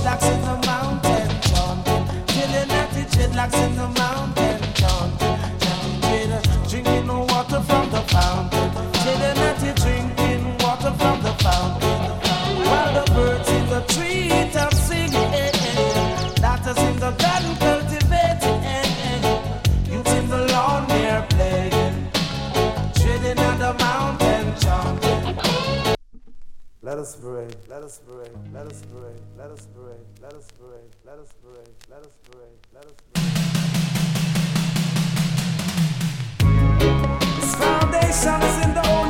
dreadlocks in the mountain chanting. Chilling at the dreadlocks in the mountain chanting. Drinking water from the fountain. Chilling at the drinking water from the fountain. While the birds in the treetop singing, daughters in the garden cultivating, youth in the lawn they're playing, treading on the mountain chanting. Let us pray, let us pray, let us pray, let us pray, let us pray, let us pray, let us pray, let us pray. This foundation is in the